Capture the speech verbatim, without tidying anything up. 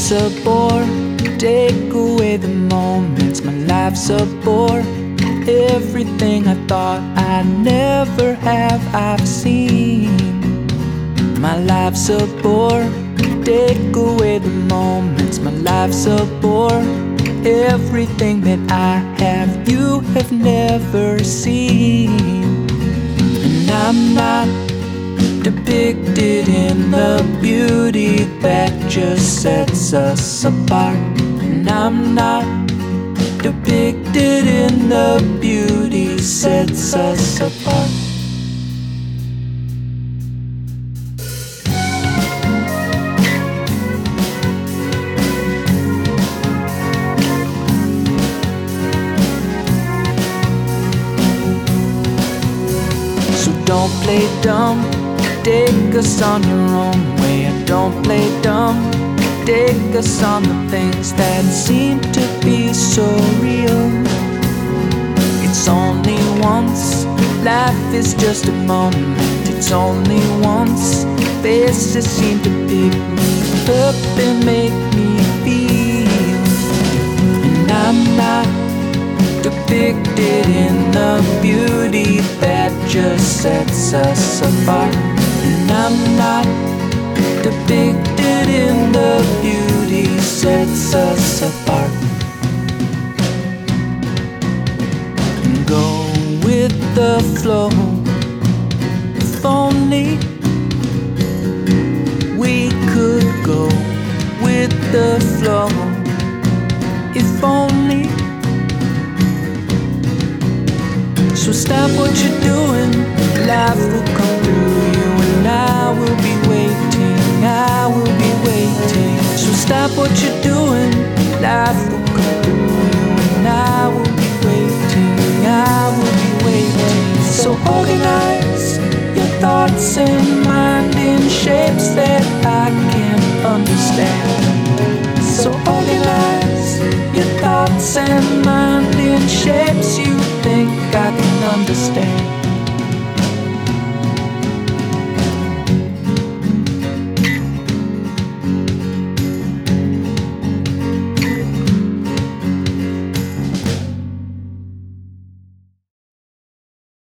life's a bore. Take away the moments, my life's a bore. Everything I thought I'd never have, I've seen. My life's a bore. Take away the moments, my life's a bore. Everything that I have, you have never seen. And I'm not depicted in the beauty that just sets us apart. And I'm not depicted in the beauty sets us apart. So don't play dumb, take us on your own way. Don't play dumb, take us on the things that seem to be so real. It's only once, life is just a moment. It's only once, faces seem to pick me up and make me feel. And I'm not depicted in the beauty that just sets us apart. And I'm not depicted in the beauty sets us apart. Go with the flow. If only we could go with the flow. If only. So stop what you're doing, life will come through you, and I will be waiting, I will be waiting. So stop what you're doing, life will come through you, and I will be waiting, I will be waiting. So organize your thoughts and mind in shapes that I can understand. So organize your thoughts and mind in shapes you think I can understand.